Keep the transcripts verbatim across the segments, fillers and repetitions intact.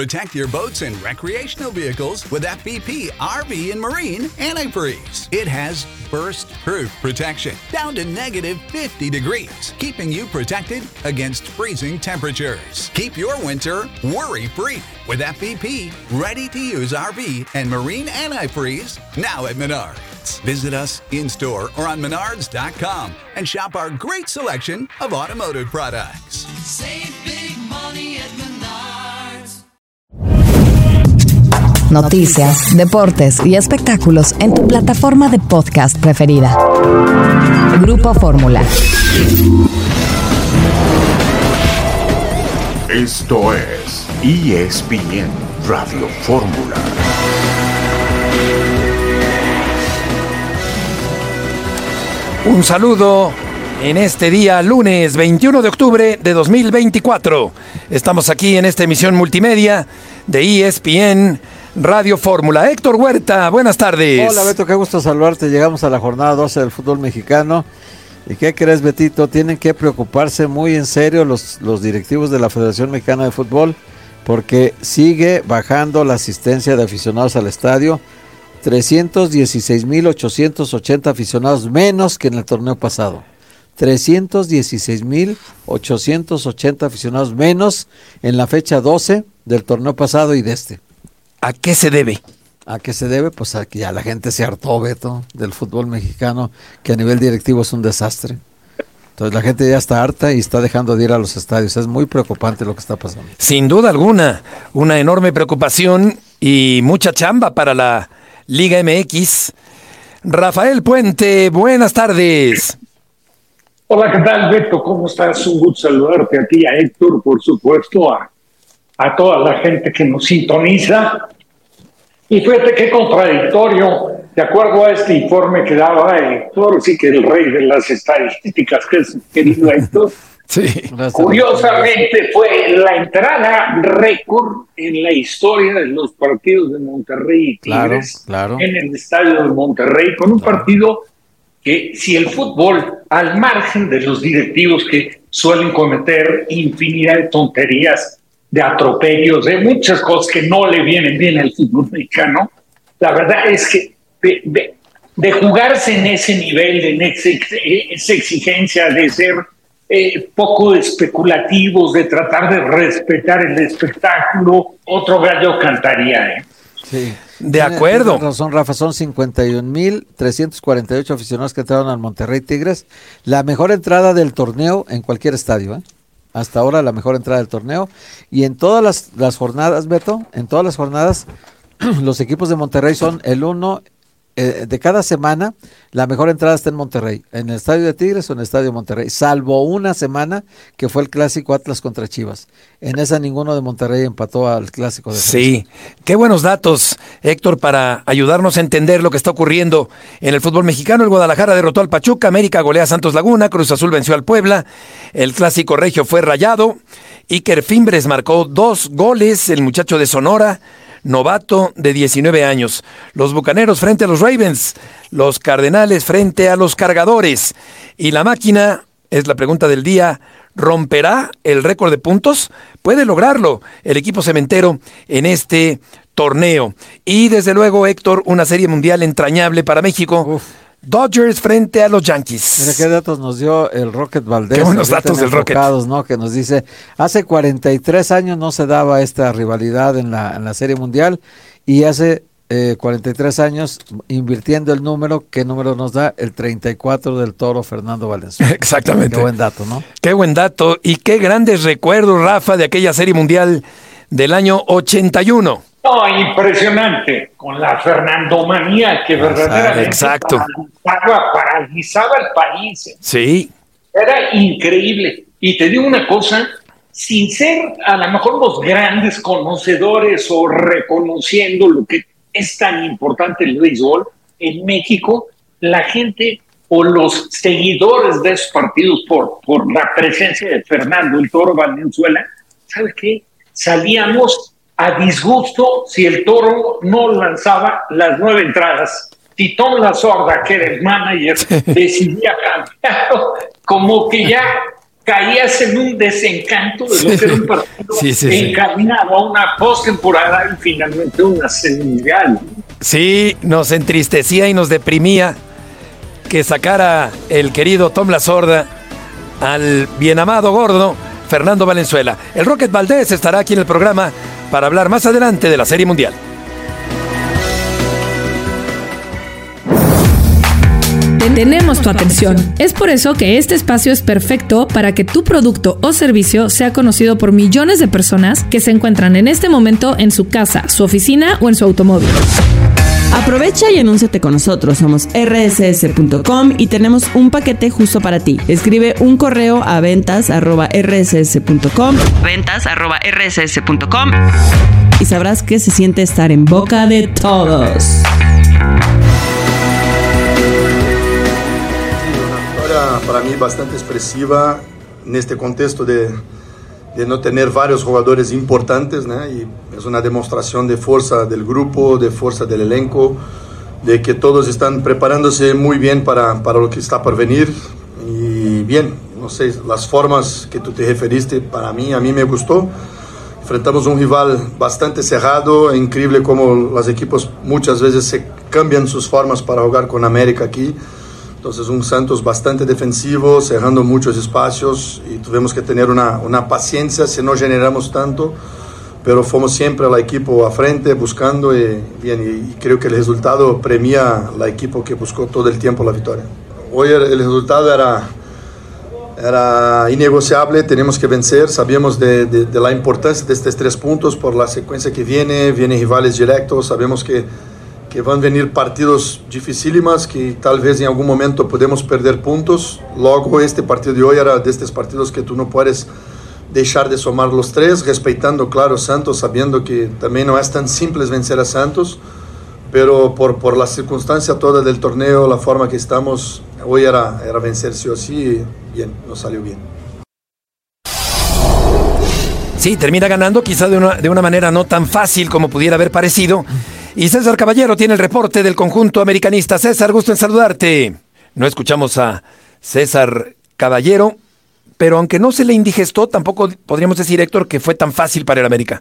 Protect your boats and recreational vehicles with F B P R V and Marine Antifreeze. It has burst-proof protection down to negative fifty degrees, keeping you protected against freezing temperatures. Keep your winter worry-free with F B P ready-to-use R V and Marine Antifreeze now at Menards. Visit us in-store or on menards dot com and shop our great selection of automotive products. Save big money at Menards. Noticias, deportes y espectáculos en tu plataforma de podcast preferida. Grupo Fórmula. Esto es E S P N Radio Fórmula. Un saludo en este día, lunes veintiuno de octubre de dos mil veinticuatro. Estamos aquí en esta emisión multimedia de E S P N Radio Fórmula. Héctor Huerta, buenas tardes. Hola Beto, qué gusto saludarte. Llegamos a la jornada doce del fútbol mexicano. ¿Y qué crees, Betito? Tienen que preocuparse muy en serio los, los directivos de la Federación Mexicana de Fútbol, porque sigue bajando la asistencia de aficionados al estadio. trescientos dieciséis mil ochocientos ochenta aficionados menos que en el torneo pasado. trescientos dieciséis mil ochocientos ochenta aficionados menos en la fecha doce del torneo pasado y de este. ¿A qué se debe? ¿A qué se debe? Pues a que ya la gente se hartó, Beto, del fútbol mexicano, que a nivel directivo es un desastre. Entonces la gente ya está harta y está dejando de ir a los estadios. Es muy preocupante lo que está pasando. Sin duda alguna, una enorme preocupación y mucha chamba para la Liga M X. Rafael Puente, buenas tardes. Hola, ¿qué tal, Beto? ¿Cómo estás? Un gusto saludarte a ti, a Héctor, por supuesto, a, a toda la gente que nos sintoniza. Y fíjate qué contradictorio, de acuerdo a este informe que daba Héctor, sí que el rey de las estadísticas, que es querido Héctor. Sí. Curiosamente fue la entrada récord en la historia de los partidos de Monterrey y Tigres, claro, claro. en el estadio de Monterrey, con un claro. partido que si el fútbol, al margen de los directivos que suelen cometer infinidad de tonterías, de atropellos, de muchas cosas que no le vienen bien al fútbol mexicano, la verdad es que de, de, de jugarse en ese nivel, en ese, esa exigencia de ser eh, poco especulativos, de tratar de respetar el espectáculo, otro gallo cantaría. ¿eh? Sí. De acuerdo. Tienes razón, Rafa, son cincuenta y un mil trescientos cuarenta y ocho aficionados que entraron al Monterrey Tigres. La mejor entrada del torneo en cualquier estadio, ¿eh? Hasta ahora la mejor entrada del torneo. Y en todas las, las jornadas, Beto, en todas las jornadas, los equipos de Monterrey son el uno eh, de cada semana. La mejor entrada está en Monterrey, en el estadio de Tigres o en el estadio de Monterrey, salvo una semana que fue el clásico Atlas contra Chivas. En esa ninguno de Monterrey empató al clásico de Sí, qué buenos datos, Héctor, para ayudarnos a entender lo que está ocurriendo en el fútbol mexicano. El Guadalajara derrotó al Pachuca, América golea a Santos Laguna, Cruz Azul venció al Puebla, el clásico regio fue Rayado, Iker Fimbres marcó dos goles, el muchacho de Sonora, novato de diecinueve años. Los Bucaneros frente a los Ravens, los Cardenales frente a los Cargadores. Y la máquina, es la pregunta del día, ¿romperá el récord de puntos? Puede lograrlo el equipo cementero en este torneo. Y desde luego, Héctor, una serie mundial entrañable para México. Uf. Dodgers frente a los Yankees. Mira qué datos nos dio el Rocket Valdés. Qué buenos datos del Rocket. ¿No? Que nos dice, hace cuarenta y tres años no se daba esta rivalidad en la, en la Serie Mundial y hace eh, cuarenta y tres años invirtiendo el número, ¿qué número nos da? El treinta y cuatro del Toro Fernando Valenzuela. Exactamente. Qué buen dato, ¿no? Qué buen dato y qué grandes recuerdos, Rafa, de aquella Serie Mundial del año ochenta y uno. No, impresionante, con la Fernandomanía que verdaderamente Exacto. paralizaba, paralizaba el país. Sí. Era increíble. Y te digo una cosa, sin ser a lo mejor los grandes conocedores o reconociendo lo que es tan importante el béisbol, en México la gente o los seguidores de esos partidos por, por la presencia de Fernando el Toro Valenzuela, ¿sabe qué? Salíamos a disgusto si el Toro no lanzaba las nueve entradas. Titón La Sorda, que era el manager, decidía cambiarlo, como que ya caías en un desencanto de lo que era un partido sí, sí, encaminado sí. a una postemporada y finalmente una semifinal. Sí, nos entristecía y nos deprimía que sacara el querido Tom La Sorda al bien amado gordo Fernando Valenzuela. El Rocket Valdés estará aquí en el programa para hablar más adelante de la Serie Mundial. Tenemos tu atención. Es por eso que este espacio es perfecto para que tu producto o servicio sea conocido por millones de personas que se encuentran en este momento en su casa, su oficina o en su automóvil. Aprovecha y anúnciate con nosotros. Somos erre ese ese punto com y tenemos un paquete justo para ti. Escribe un correo a ventas arroba erre ese ese punto com ventas arroba erre ese ese punto com y sabrás qué se siente estar en boca de todos. Para mí bastante expresiva en este contexto de, de no tener varios jugadores importantes, ¿no? Y es una demostración de fuerza del grupo, de fuerza del elenco, de que todos están preparándose muy bien para, para lo que está por venir. Y bien, no sé, las formas que tú te referiste, para mí, a mí me gustó. Enfrentamos un rival bastante cerrado, increíble como los equipos muchas veces se cambian sus formas para jugar con América aquí. Entonces un Santos bastante defensivo, cerrando muchos espacios y tuvimos que tener una, una paciencia si no generamos tanto, pero fuimos siempre al equipo a frente buscando y, bien, y creo que el resultado premia al equipo que buscó todo el tiempo la victoria. Hoy el, el resultado era, era innegociable, tenemos que vencer, sabíamos de, de, de la importancia de estos tres puntos por la secuencia que viene, vienen rivales directos, sabemos que que van a venir partidos dificílimos, que tal vez en algún momento podemos perder puntos. Luego este partido de hoy era de estos partidos que tú no puedes dejar de sumar los tres, respetando, claro, Santos, sabiendo que también no es tan simple vencer a Santos, pero por, por la circunstancia toda del torneo, la forma que estamos, hoy era, era vencer sí o sí, y bien, nos salió bien. Sí, termina ganando, quizá de una, de una manera no tan fácil como pudiera haber parecido. Y César Caballero tiene el reporte del conjunto americanista. César, gusto en saludarte. No escuchamos a César Caballero, pero aunque no se le indigestó, tampoco podríamos decir, Héctor, que fue tan fácil para el América.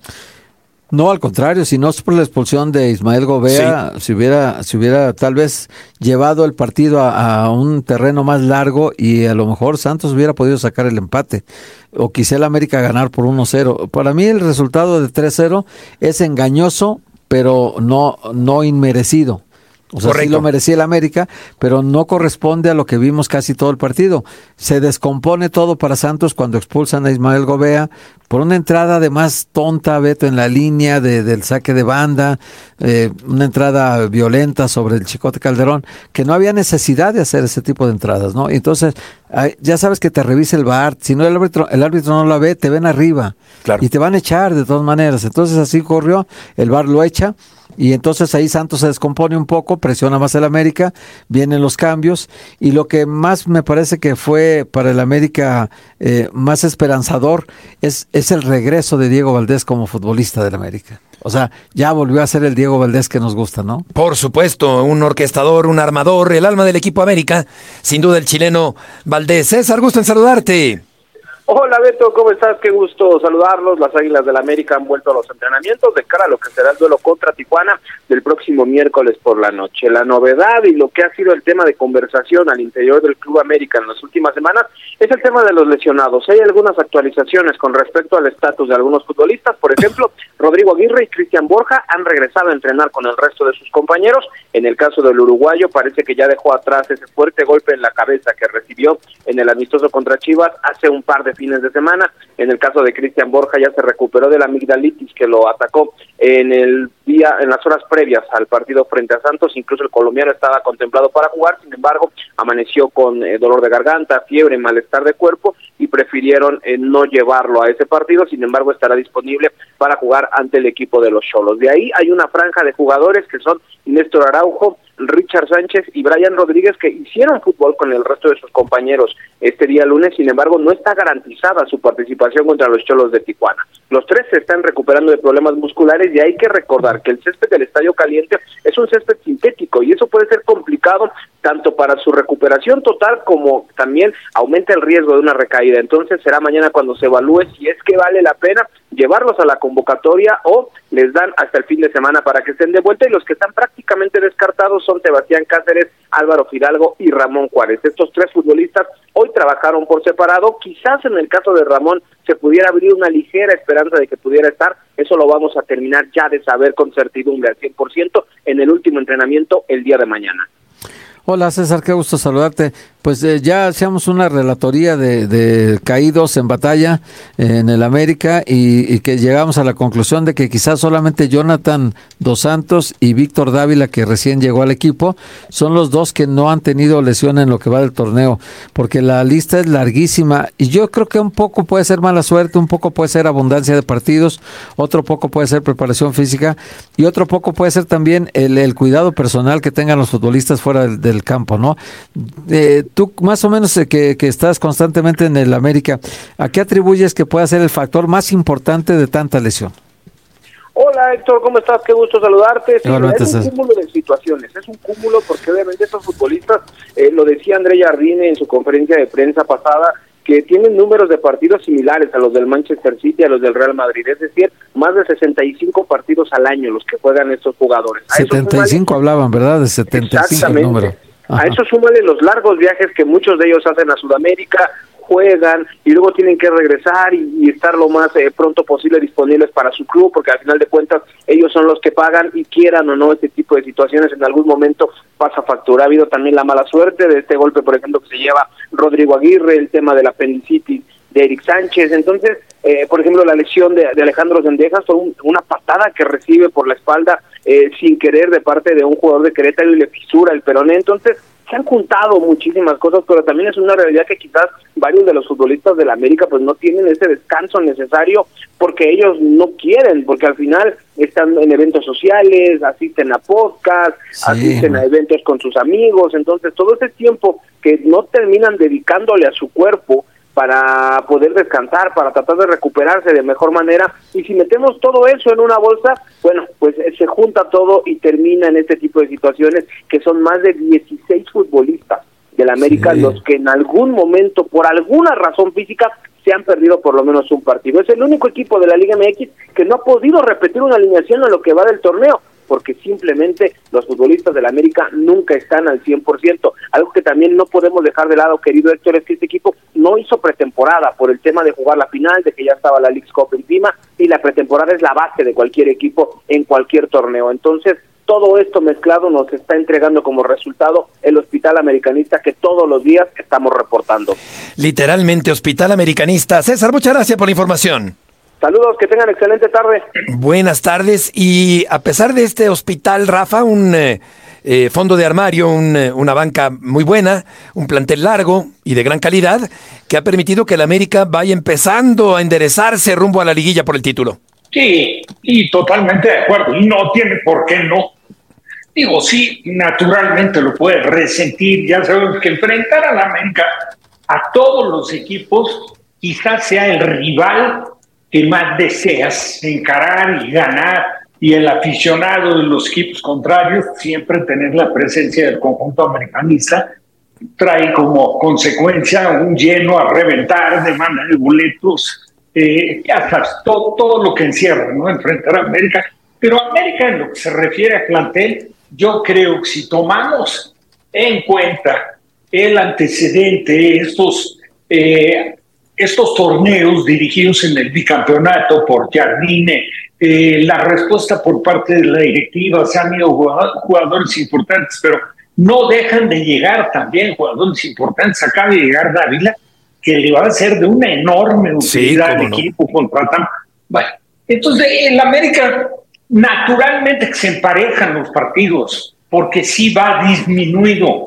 No, al contrario, si no es por la expulsión de Ismael Gobea, sí. si hubiera, si hubiera tal vez llevado el partido a, a un terreno más largo y a lo mejor Santos hubiera podido sacar el empate, o quizá el América ganar por uno cero. Para mí el resultado de tres cero es engañoso, pero no, no inmerecido. O sea, Correcto. Sí lo merecía el América, pero no corresponde a lo que vimos casi todo el partido. Se descompone todo para Santos cuando expulsan a Ismael Gobea por una entrada además tonta, Beto, en la línea de, del saque de banda, eh, una entrada violenta sobre el Chicote Calderón, que no había necesidad de hacer ese tipo de entradas, ¿no? Entonces, ay, ya sabes que te revisa el V A R, si no el árbitro, el árbitro no la ve, te ven arriba, claro. Y te van a echar de todas maneras. Entonces así corrió, el V A R lo echa, y entonces ahí Santos se descompone un poco, presiona más el América, vienen los cambios, y lo que más me parece que fue para el América eh, más esperanzador es, es el regreso de Diego Valdés como futbolista del América. O sea, ya volvió a ser el Diego Valdés que nos gusta, ¿no? Por supuesto, un orquestador, un armador, el alma del equipo América, sin duda el chileno Valdés. César, gusto en saludarte. Hola Beto, ¿cómo estás? Qué gusto saludarlos. Las Águilas del América han vuelto a los entrenamientos de cara a lo que será el duelo contra Tijuana del próximo miércoles por la noche. La novedad y lo que ha sido el tema de conversación al interior del Club América en las últimas semanas es el tema de los lesionados. Hay algunas actualizaciones con respecto al estatus de algunos futbolistas. Por ejemplo, Rodrigo Aguirre y Cristian Borja han regresado a entrenar con el resto de sus compañeros. En el caso del uruguayo, parece que ya dejó atrás ese fuerte golpe en la cabeza que recibió en el amistoso contra Chivas hace un par de fines de semana. En el caso de Cristian Borja ya se recuperó de la amigdalitis que lo atacó en el día, en las horas previas al partido frente a Santos. Incluso el colombiano estaba contemplado para jugar, sin embargo amaneció con eh, dolor de garganta, fiebre, malestar de cuerpo y prefirieron eh, no llevarlo a ese partido. Sin embargo estará disponible para jugar ante el equipo de los Xolos. De ahí hay una franja de jugadores que son Néstor Araujo, Richard Sánchez y Brian Rodríguez, que hicieron fútbol con el resto de sus compañeros este día lunes. Sin embargo, no está garantizada su participación contra los Xolos de Tijuana. Los tres se están recuperando de problemas musculares y hay que recordar que el césped del Estadio Caliente es un césped sintético y eso puede ser complicado tanto para su recuperación total como también aumenta el riesgo de una recaída. Entonces será mañana cuando se evalúe si es que vale la pena llevarlos a la convocatoria o les dan hasta el fin de semana para que estén de vuelta, y los que están prácticamente descartados son Sebastián Cáceres, Álvaro Fidalgo y Ramón Juárez. Estos tres futbolistas hoy trabajaron por separado. Quizás en el caso de Ramón se pudiera abrir una ligera esperanza de que pudiera estar. Eso lo vamos a terminar ya de saber con certidumbre al cien por ciento en el último entrenamiento el día de mañana. Hola César, qué gusto saludarte. Pues eh, ya hacíamos una relatoría de, de caídos en batalla eh, en el América y, y que llegamos a la conclusión de que quizás solamente Jonathan Dos Santos y Víctor Dávila, que recién llegó al equipo, son los dos que no han tenido lesión en lo que va del torneo, porque la lista es larguísima y yo creo que un poco puede ser mala suerte, un poco puede ser abundancia de partidos, otro poco puede ser preparación física y otro poco puede ser también el, el cuidado personal que tengan los futbolistas fuera del, del campo, ¿no? Eh, tú más o menos eh, que, que estás constantemente en el América, ¿a qué atribuyes que pueda ser el factor más importante de tanta lesión? Hola Héctor, ¿cómo estás? Qué gusto saludarte. Sí, Igualmente, es un César. cúmulo de situaciones, es un cúmulo porque obviamente estos futbolistas, eh, lo decía André Jardine en su conferencia de prensa pasada, que tienen números de partidos similares a los del Manchester City, a los del Real Madrid, es decir, más de sesenta y cinco partidos al año los que juegan estos jugadores. A setenta y cinco hablaban, ¿verdad? De setenta y cinco el número. A eso súmale los largos viajes que muchos de ellos hacen a Sudamérica, juegan y luego tienen que regresar y, y estar lo más eh, pronto posible disponibles para su club, porque al final de cuentas ellos son los que pagan y quieran o no este tipo de situaciones en algún momento pasa factura. Ha habido también la mala suerte de este golpe, por ejemplo, que se lleva Rodrigo Aguirre, el tema de la apendicitis de Eric Sánchez. Entonces, eh, por ejemplo, la lesión de, de Alejandro Sendejas fue un, una patada que recibe por la espalda eh, sin querer de parte de un jugador de Querétaro y le fisura el peroné. Entonces, se han juntado muchísimas cosas, pero también es una realidad que quizás varios de los futbolistas de la América pues no tienen ese descanso necesario porque ellos no quieren, porque al final están en eventos sociales, asisten a podcasts, sí. asisten a eventos con sus amigos. Entonces todo ese tiempo que no terminan dedicándole a su cuerpo para poder descansar, para tratar de recuperarse de mejor manera, y si metemos todo eso en una bolsa, bueno, pues se junta todo y termina en este tipo de situaciones, que son más de dieciséis futbolistas del América, sí. los que en algún momento, por alguna razón física, se han perdido por lo menos un partido. Es el único equipo de la Liga M X que no ha podido repetir una alineación en lo que va del torneo, porque simplemente los futbolistas de la América nunca están al cien por ciento. Algo que también no podemos dejar de lado, querido Héctor, es que este equipo no hizo pretemporada por el tema de jugar la final, de que ya estaba la Leagues Cup encima, y la pretemporada es la base de cualquier equipo en cualquier torneo. Entonces, todo esto mezclado nos está entregando como resultado el Hospital Americanista que todos los días estamos reportando. Literalmente, Hospital Americanista. César, muchas gracias por la información. Saludos, que tengan excelente tarde. Buenas tardes. Y a pesar de este hospital, Rafa, un eh, eh, fondo de armario, un, eh, una banca muy buena, un plantel largo y de gran calidad, que ha permitido que el América vaya empezando a enderezarse rumbo a la liguilla por el título. Sí, y totalmente de acuerdo. Y no tiene por qué no. Digo, sí, naturalmente lo puede resentir. Ya sabemos que enfrentar a la América, a todos los equipos, quizás sea el rival que más deseas encarar y ganar, y el aficionado de los equipos contrarios siempre tener la presencia del conjunto americanista trae como consecuencia un lleno a reventar, demanda de boletos, eh, ya sabes, todo, todo lo que encierra, ¿no? Enfrentar a América. Pero América, en lo que se refiere a plantel, yo creo que si tomamos en cuenta el antecedente, estos eh, estos torneos dirigidos en el bicampeonato por Jardine, eh, la respuesta por parte de la directiva, se han ido jugadores importantes, pero no dejan de llegar también jugadores importantes. Acaba de llegar Dávila, que le va a ser de una enorme utilidad sí, al no. equipo contratando. Bueno, entonces el América naturalmente que se emparejan los partidos, porque sí va disminuido,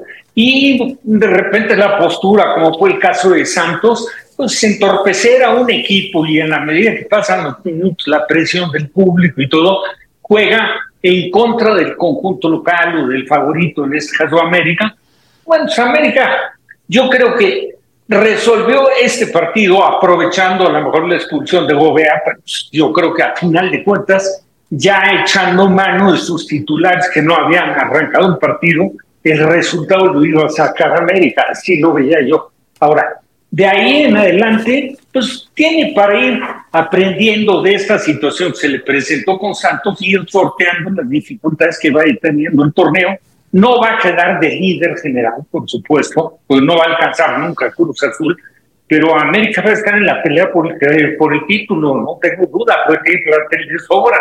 y de repente la postura, como fue el caso de Santos, pues entorpecer a un equipo, y en la medida que pasan los minutos, la presión del público y todo, juega en contra del conjunto local o del favorito, en este caso América. Bueno, pues América, yo creo que resolvió este partido aprovechando a lo mejor la expulsión de Gobea, pero yo creo que a final de cuentas, ya echando mano de sus titulares que no habían arrancado un partido, el resultado lo iba a sacar América, así lo veía yo. Ahora, de ahí en adelante, pues tiene para ir aprendiendo de esta situación que se le presentó con Santos y ir sorteando las dificultades que va a ir teniendo el torneo. No va a quedar de líder general, por supuesto, pues no va a alcanzar nunca Cruz Azul, pero América va a estar en la pelea por el, por el título, no tengo duda, porque la de sobra.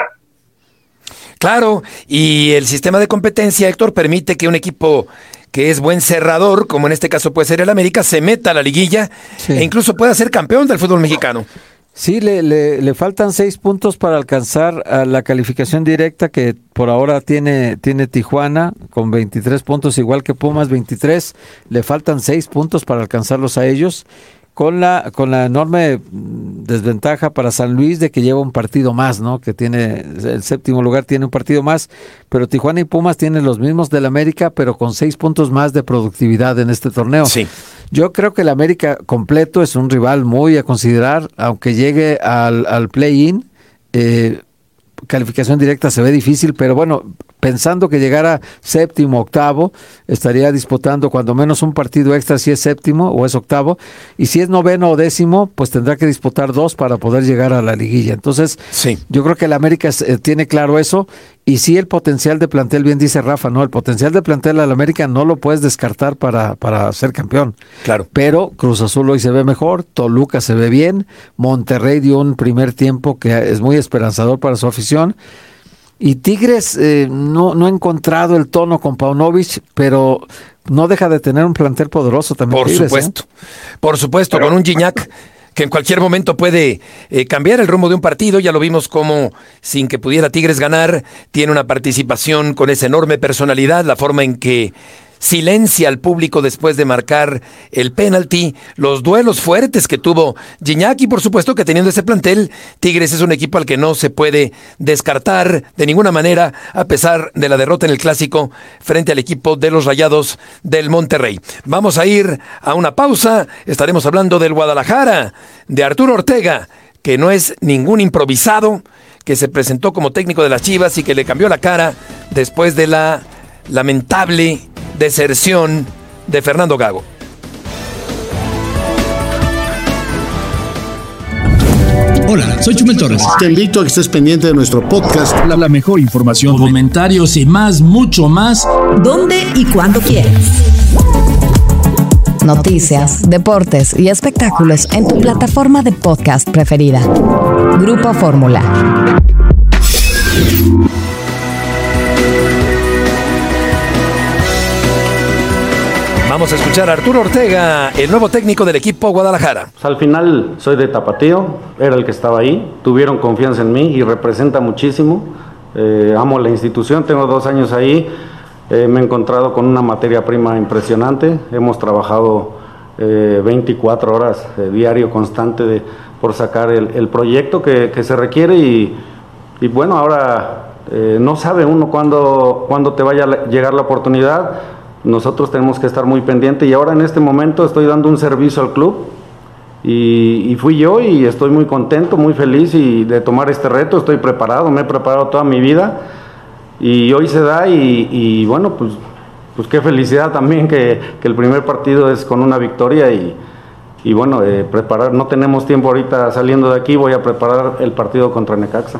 Claro, y el sistema de competencia, Héctor, permite que un equipo que es buen cerrador, como en este caso puede ser el América, se meta a la liguilla sí. e incluso pueda ser campeón del fútbol mexicano. Sí, le, le, le faltan seis puntos para alcanzar a la calificación directa que por ahora tiene, tiene Tijuana con veintitrés puntos, igual que Pumas, veintitrés. Le faltan seis puntos para alcanzarlos a ellos, con la, con la enorme desventaja para San Luis de que lleva un partido más, ¿no? Que tiene el séptimo lugar, tiene un partido más, pero Tijuana y Pumas tienen los mismos del América, pero con seis puntos más de productividad en este torneo. Sí. Yo creo que el América completo es un rival muy a considerar, aunque llegue al, al play-in, eh, calificación directa se ve difícil, pero bueno, pensando que llegara séptimo, octavo, estaría disputando cuando menos un partido extra si es séptimo o es octavo, y si es noveno o décimo, pues tendrá que disputar dos para poder llegar a la liguilla. Entonces, sí. yo creo que el América eh, tiene claro eso, y sí el potencial de plantel, bien dice Rafa, ¿no? El potencial de plantel al América no lo puedes descartar para, para ser campeón. Claro. Pero Cruz Azul hoy se ve mejor, Toluca se ve bien, Monterrey dio un primer tiempo que es muy esperanzador para su afición, y Tigres eh, no, no ha encontrado el tono con Paunovic, pero no deja de tener un plantel poderoso también. Por Tigres, supuesto, ¿eh? por supuesto, pero... con un Gignac que en cualquier momento puede eh, cambiar el rumbo de un partido. Ya lo vimos como, sin que pudiera Tigres ganar, tiene una participación con esa enorme personalidad, la forma en que silencia al público después de marcar el penalti, los duelos fuertes que tuvo Gignac, y por supuesto que teniendo ese plantel, Tigres es un equipo al que no se puede descartar de ninguna manera, a pesar de la derrota en el Clásico frente al equipo de los Rayados del Monterrey. Vamos a ir a una pausa, estaremos hablando del Guadalajara, de Arturo Ortega, que no es ningún improvisado, que se presentó como técnico de las Chivas y que le cambió la cara después de la lamentable deserción de Fernando Gago. Hola, soy Chumel Torres. Te invito a que estés pendiente de nuestro podcast. La, la mejor información, comentarios y más, mucho más. ¿Dónde y cuándo quieras? Noticias, deportes y espectáculos en tu plataforma de podcast preferida. Grupo Fórmula. Vamos a escuchar a Arturo Ortega, el nuevo técnico del equipo Guadalajara. Al final soy de Tapatío, era el que estaba ahí, tuvieron confianza en mí y representa muchísimo. Eh, amo la institución, tengo dos años ahí, eh, me he encontrado con una materia prima impresionante, hemos trabajado eh, veinticuatro horas eh, diario constante de, por sacar el, el proyecto que, que se requiere y, y bueno, ahora eh, no sabe uno cuándo, cuándo te vaya a llegar la oportunidad. Nosotros tenemos que estar muy pendientes y ahora en este momento estoy dando un servicio al club y, y fui yo y estoy muy contento, muy feliz y de tomar este reto, estoy preparado, me he preparado toda mi vida y hoy se da y, y bueno, pues, pues qué felicidad también que, que el primer partido es con una victoria y, y bueno, eh, preparar, no tenemos tiempo ahorita saliendo de aquí, voy a preparar el partido contra Necaxa.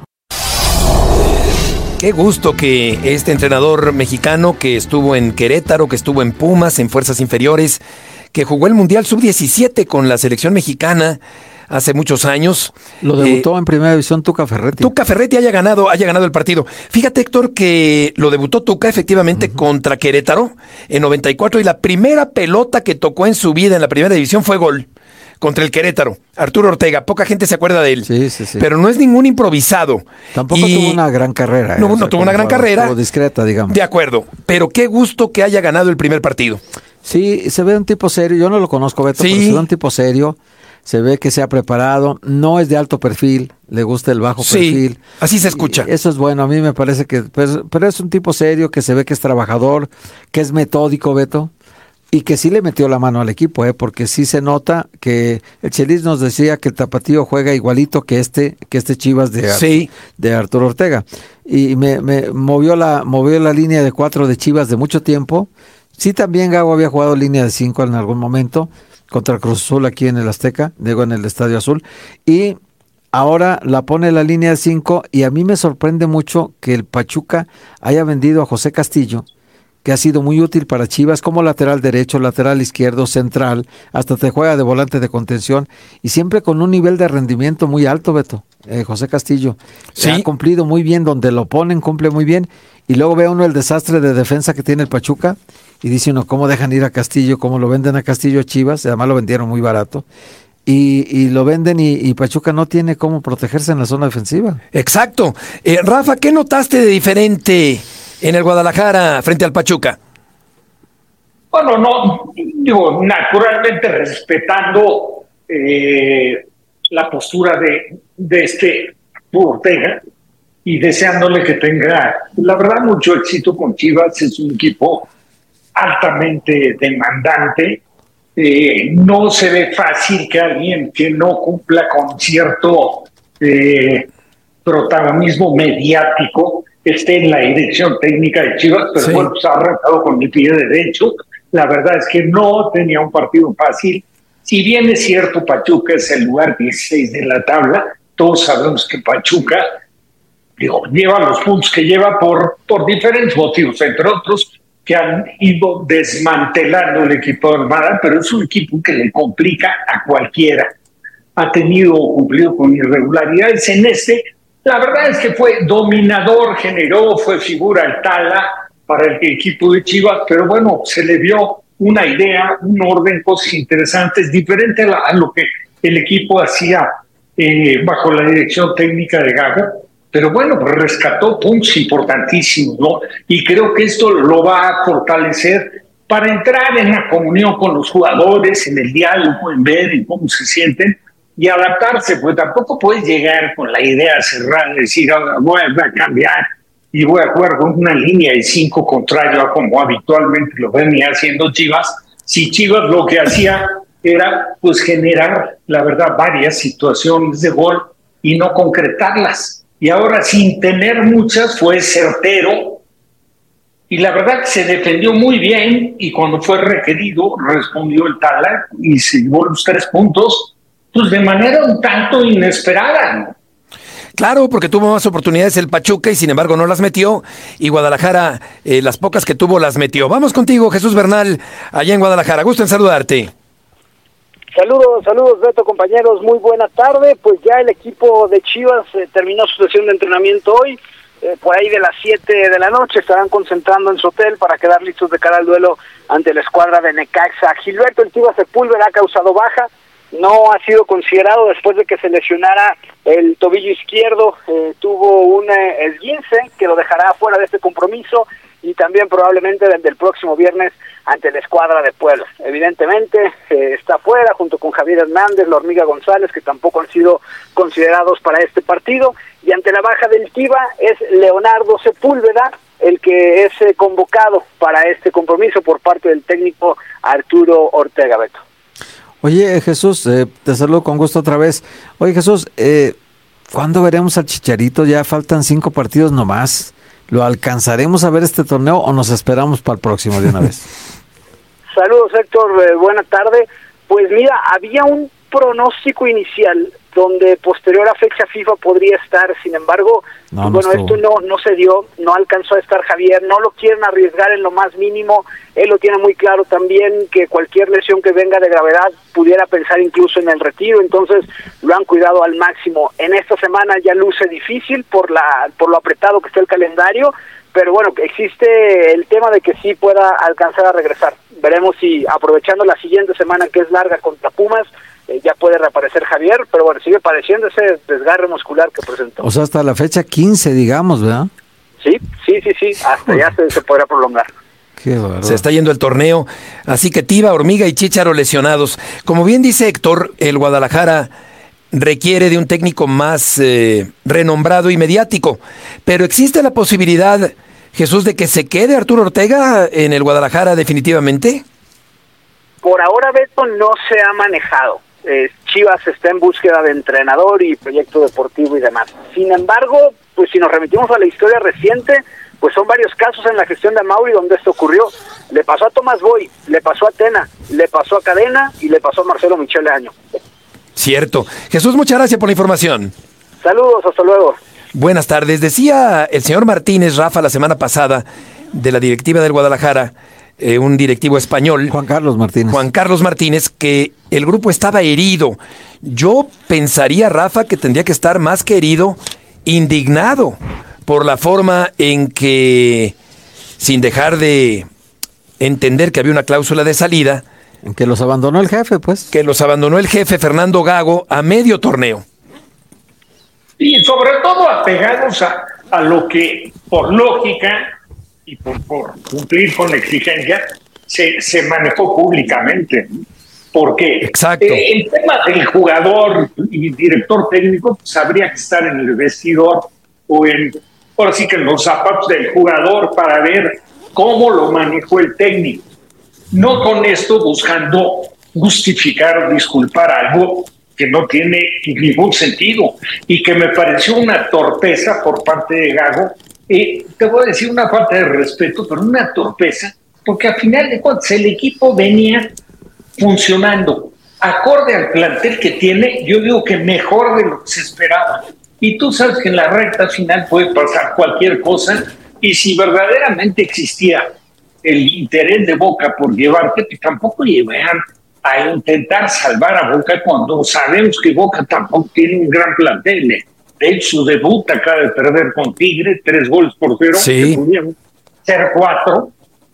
Qué gusto que este entrenador mexicano que estuvo en Querétaro, que estuvo en Pumas, en fuerzas inferiores, que jugó el Mundial sub diecisiete con la selección mexicana hace muchos años. Lo debutó eh, en Primera División Tuca Ferretti. Tuca Ferretti haya ganado, haya ganado el partido. Fíjate, Héctor, que lo debutó Tuca efectivamente uh-huh. contra Querétaro en noventa y cuatro y la primera pelota que tocó en su vida en la Primera División fue gol. Contra el Querétaro, Arturo Ortega, poca gente se acuerda de él, sí, sí, sí. pero no es ningún improvisado. Tampoco y... tuvo una gran carrera. No, eh, no o sea, tuvo una gran carrera. Tuvo discreta, digamos. De acuerdo, pero qué gusto que haya ganado el primer partido. Sí, se ve un tipo serio, yo no lo conozco, Beto, sí. pero se ve un tipo serio, se ve que se ha preparado, no es de alto perfil, le gusta el bajo sí, perfil. Así se escucha. Y eso es bueno, a mí me parece que, pues, pero es un tipo serio, que se ve que es trabajador, que es metódico, Beto. Y que sí le metió la mano al equipo, ¿eh? Porque sí se nota que el Chelis nos decía que el Tapatío juega igualito que este, que este Chivas de, Ar- sí. de Arturo Ortega. y me, me movió la movió la línea de cuatro de Chivas de mucho tiempo. Sí, también Gago había jugado línea de cinco en algún momento contra Cruz Azul aquí en el Azteca, digo en el Estadio Azul, y ahora la pone la línea de cinco, y a mí me sorprende mucho que el Pachuca haya vendido a José Castillo, que ha sido muy útil para Chivas como lateral derecho, lateral izquierdo, central, hasta te juega de volante de contención, y siempre con un nivel de rendimiento muy alto, Beto. Eh, José Castillo ¿Sí? ha cumplido muy bien, donde lo ponen cumple muy bien, y luego ve uno el desastre de defensa que tiene el Pachuca, y dice uno, ¿cómo dejan ir a Castillo? ¿Cómo lo venden a Castillo a Chivas? Además lo vendieron muy barato. Y, y lo venden y, y Pachuca no tiene cómo protegerse en la zona defensiva. Exacto. Eh, Rafa, ¿qué notaste de diferente en el Guadalajara frente al Pachuca? Bueno, no, digo, naturalmente respetando eh, la postura de, de este Ortega y deseándole que tenga, la verdad, mucho éxito con Chivas. Es un equipo altamente demandante. Eh, no se ve fácil que alguien que no cumpla con cierto eh, protagonismo mediático esté en la dirección técnica de Chivas, pero sí. bueno, pues ha arrancado con el pie derecho. La verdad es que no tenía un partido fácil. Si bien es cierto, Pachuca es el lugar dieciséis de la tabla, todos sabemos que Pachuca digo, lleva los puntos que lleva por, por diferentes motivos, entre otros que han ido desmantelando el equipo de Almada, pero es un equipo que le complica a cualquiera. Ha tenido cumplido con irregularidades en este. La verdad es que fue dominador, generó, fue figura el Tala para el equipo de Chivas, pero bueno, se le dio una idea, un orden, cosas interesantes, diferente a, la, a lo que el equipo hacía eh, bajo la dirección técnica de Gago. Pero bueno, rescató puntos importantísimos, ¿no? Y creo que esto lo va a fortalecer para entrar en la comunión con los jugadores, en el diálogo, en ver en cómo se sienten y adaptarse, pues tampoco puedes llegar con la idea cerrada de decir, ahora voy a cambiar y voy a jugar con una línea de cinco contrario a como habitualmente lo venía haciendo Chivas. Si Chivas lo que hacía era pues generar, la verdad, varias situaciones de gol y no concretarlas. Y ahora, sin tener muchas, fue certero. Y la verdad que se defendió muy bien. Y cuando fue requerido, respondió el Tala y se llevó los tres puntos, pues de manera un tanto inesperada. Claro, porque tuvo más oportunidades el Pachuca y sin embargo no las metió. Y Guadalajara, eh, las pocas que tuvo, las metió. Vamos contigo, Jesús Bernal, allá en Guadalajara. Gusto en saludarte. Saludos, saludos Beto, compañeros, muy buena tarde. Pues ya el equipo de Chivas eh, terminó su sesión de entrenamiento hoy, eh, por ahí de las siete de la noche, estarán concentrando en su hotel para quedar listos de cara al duelo ante la escuadra de Necaxa. Gilberto El Tiva Sepúlveda ha causado baja, no ha sido considerado después de que se lesionara el tobillo izquierdo, eh, tuvo un eh, esguince que lo dejará fuera de este compromiso y también probablemente desde el próximo viernes ante la escuadra de Puebla. Evidentemente eh, está fuera junto con Javier Hernández, la Hormiga González, que tampoco han sido considerados para este partido, y ante la baja del Tiva es Leonardo Sepúlveda el que es eh, convocado para este compromiso por parte del técnico Arturo Ortega. Beto. Oye, Jesús, eh, te saludo con gusto otra vez. Oye, Jesús, eh, ¿cuándo veremos al Chicharito? Ya faltan cinco partidos nomás. ¿Lo alcanzaremos a ver este torneo o nos esperamos para el próximo de una vez? Saludos, Héctor, eh, buena tarde. Pues mira, había un pronóstico inicial donde posterior a fecha FIFA podría estar, sin embargo, no, bueno, no esto no, no se dio, no alcanzó a estar Javier, no lo quieren arriesgar en lo más mínimo, él lo tiene muy claro también que cualquier lesión que venga de gravedad pudiera pensar incluso en el retiro, entonces lo han cuidado al máximo. En esta semana ya luce difícil por la por lo apretado que está el calendario, pero bueno, existe el tema de que sí pueda alcanzar a regresar. Veremos si aprovechando la siguiente semana que es larga contra Pumas, Eh, ya puede reaparecer Javier, pero bueno, sigue padeciendo ese desgarre muscular que presentó. O sea, hasta la fecha quince, digamos, ¿verdad? Sí, sí, sí, sí, hasta ya se, se podrá prolongar. Qué barro. Se está yendo el torneo, así que Tiva, Hormiga y Chícharo lesionados. Como bien dice Héctor, el Guadalajara requiere de un técnico más eh, renombrado y mediático, pero existe la posibilidad, Jesús, de que se quede Arturo Ortega en el Guadalajara definitivamente. Por ahora, Beto, no se ha manejado. Eh, Chivas está en búsqueda de entrenador y proyecto deportivo y demás. Sin embargo, pues si nos remitimos a la historia reciente, pues son varios casos en la gestión de Amaury donde esto ocurrió. Le pasó a Tomás Boy, le pasó a Tena, le pasó a Cadena y le pasó a Marcelo Michele Año. Cierto. Jesús, muchas gracias por la información. Saludos, hasta luego. Buenas tardes. Decía el señor Martínez, Rafa, la semana pasada, de la directiva del Guadalajara, eh, un directivo español. Juan Carlos Martínez. Juan Carlos Martínez, que el grupo estaba herido. Yo pensaría, Rafa, que tendría que estar más que herido, indignado por la forma en que, sin dejar de entender que había una cláusula de salida, que los abandonó el jefe, pues. Que los abandonó el jefe, Fernando Gago, a medio torneo. Y sobre todo apegados a, a lo que, por lógica y por, por cumplir con la exigencia, se, se manejó públicamente. Porque Exacto. Eh, el tema del jugador y director técnico pues, habría que estar en el vestidor o en, ahora sí que en los zapatos del jugador para ver cómo lo manejó el técnico. No con esto buscando justificar o disculpar algo que no tiene ningún sentido y que me pareció una torpeza por parte de Gago. Eh, te voy a decir una falta de respeto, pero una torpeza, porque al final de cuentas el equipo venía funcionando acorde al plantel que tiene, yo digo que mejor de lo que se esperaba. Y tú sabes que en la recta final puede pasar cualquier cosa, y si verdaderamente existía el interés de Boca por llevarte, que tampoco llevan a intentar salvar a Boca cuando sabemos que Boca tampoco tiene un gran plantel. De hecho, su debut acaba de perder con Tigre, tres goles por cero, sí. que pudieron ser cuatro.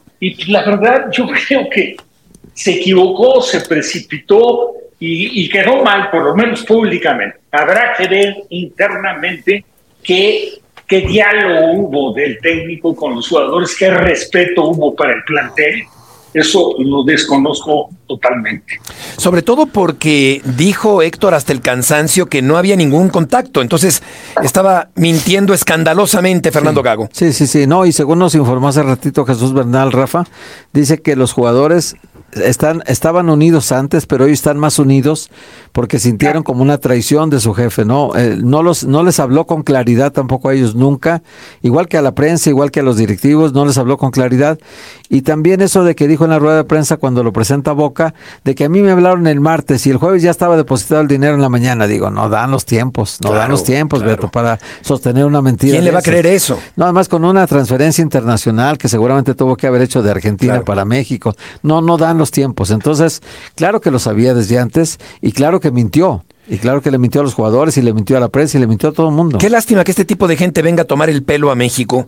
Y la verdad, yo creo que se equivocó, se precipitó y, y quedó mal, por lo menos públicamente. Habrá que ver internamente qué, qué diálogo hubo del técnico con los jugadores, qué respeto hubo para el plantel. Eso lo desconozco totalmente. Sobre todo porque dijo Héctor hasta el cansancio que no había ningún contacto. Entonces estaba mintiendo escandalosamente Fernando sí. Gago. Sí, sí, sí. No, y según nos informó hace ratito Jesús Bernal, Rafa, dice que los jugadores están, estaban unidos antes, pero hoy están más unidos porque sintieron como una traición de su jefe, ¿no? Eh, no los, no les habló con claridad tampoco a ellos nunca, igual que a la prensa, igual que a los directivos, no les habló con claridad. Y también eso de que dijo en la rueda de prensa cuando lo presenta Boca, de que a mí me hablaron el martes y el jueves ya estaba depositado el dinero en la mañana. Digo, no dan los tiempos, no claro, dan los tiempos, claro. Beto, para sostener una mentira. ¿Quién le va a creer eso? No, además con una transferencia internacional que seguramente tuvo que haber hecho de Argentina claro. para México. No, no dan los tiempos. Entonces, claro que lo sabía desde antes y claro que mintió. Y claro que le mintió a los jugadores y le mintió a la prensa y le mintió a todo el mundo. Qué lástima que este tipo de gente venga a tomar el pelo a México.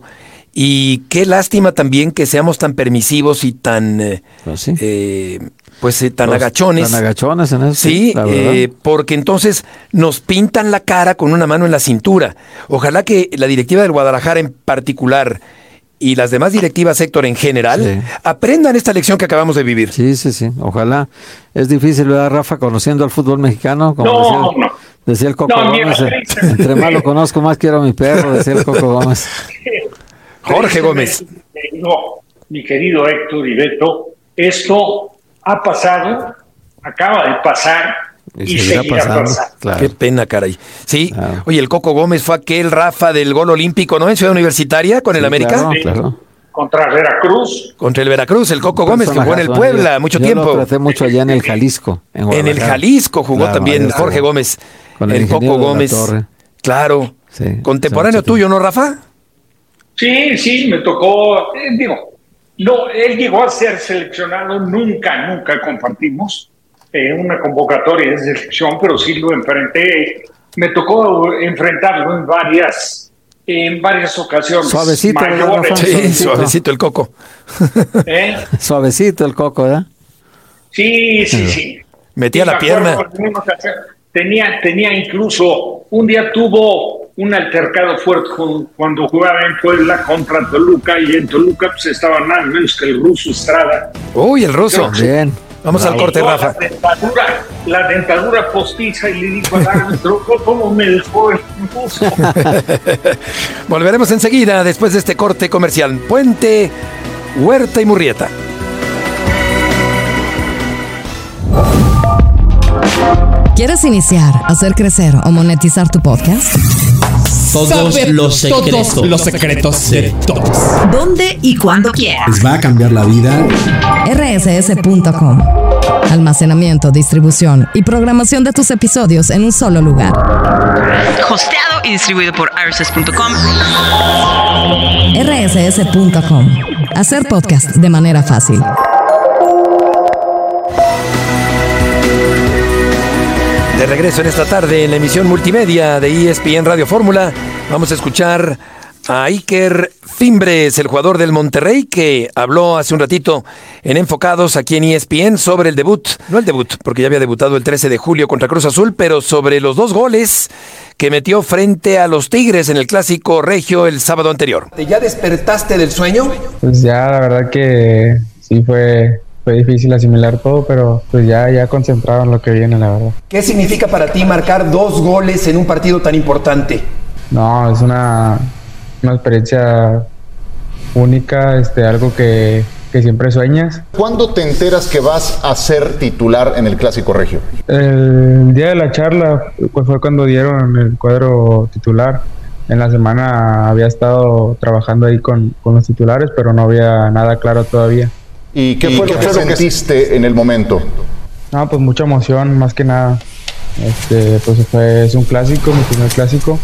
Y qué lástima también que seamos tan permisivos y tan eh, pues, sí. eh, pues eh, tan Los, agachones. Tan agachones en eso. Sí, eh, porque entonces nos pintan la cara con una mano en la cintura. Ojalá que la directiva del Guadalajara en particular y las demás directivas, Héctor, en general, sí. aprendan esta lección que acabamos de vivir. Sí, sí, sí. Ojalá. Es difícil, ¿verdad, Rafa? Conociendo al fútbol mexicano. Como no, decía, no. Decía el Coco no, Gómez. Entre más lo conozco, más quiero a mi perro, decía el Coco Gómez. Jorge Gómez. Mi querido, mi querido Héctor y Beto, esto ha pasado, acaba de pasar y, y seguirá pasando. pasando. Claro. Qué pena, caray. Sí, claro. Oye, el Coco Gómez fue aquel Rafa del gol olímpico, ¿no? En Ciudad Universitaria con sí, el América. Claro, sí. claro. Contra Veracruz. Contra el Veracruz, el Coco Gómez, que jugó en el Puebla mucho yo tiempo. Yo lo traté mucho allá en el Jalisco. En, en el Jalisco jugó claro, también Jorge Gómez. Con el, el Coco Gómez. Claro. Sí, contemporáneo tuyo, ¿no, Rafa? Sí, sí, me tocó, eh, digo, no, él llegó a ser seleccionado, nunca, nunca compartimos eh, una convocatoria de selección, pero sí lo enfrenté, me tocó enfrentarlo en varias, en varias ocasiones. Suavecito, mayores, sí, suavecito. suavecito el Coco. ¿Eh? Suavecito el Coco, ¿verdad? Sí, sí, sí. Metía sí, la pierna. Tenía, tenía incluso, un día tuvo un altercado fuerte con, cuando jugaba en Puebla contra Toluca, y en Toluca pues estaba nada menos que el ruso Estrada. Uy, el ruso. Bien. Vamos Bravo. al corte, Rafa. La dentadura, la dentadura postiza y le dijo al árbitro, ¿cómo me dejó el ruso? Volveremos enseguida después de este corte comercial. Puente, Huerta y Murrieta. ¿Quieres iniciar, hacer crecer o monetizar tu podcast? todos sabe los secretos. todos los secretos de todos. ¿Dónde y cuando quieras? Les va a cambiar la vida. R S S punto com. Almacenamiento, distribución y programación de tus episodios en un solo lugar. Hosteado y distribuido por R S S punto com. R S S punto com. Hacer podcast de manera fácil. De regreso en esta tarde en la emisión multimedia de E S P N Radio Fórmula, vamos a escuchar a Iker Fimbres, el jugador del Monterrey, que habló hace un ratito en Enfocados aquí en E S P N sobre el debut, no el debut, porque ya había debutado el trece de julio contra Cruz Azul, pero sobre los dos goles que metió frente a los Tigres en el Clásico Regio el sábado anterior. ¿Ya despertaste del sueño? Pues ya, la verdad que sí fue... Fue difícil asimilar todo, pero pues ya, ya concentrado en lo que viene, la verdad. ¿Qué significa para ti marcar dos goles en un partido tan importante? No, es una, una experiencia única, este, algo que, que siempre sueñas. ¿Cuándo te enteras que vas a ser titular en el Clásico Regio? El día de la charla pues, fue cuando dieron el cuadro titular. En la semana había estado trabajando ahí con, con los titulares, pero no había nada claro todavía. ¿Y qué fue, ¿Y lo, qué que fue lo que sentiste en el momento? No, pues mucha emoción, más que nada. Este, pues fue, es un clásico, mi primer clásico.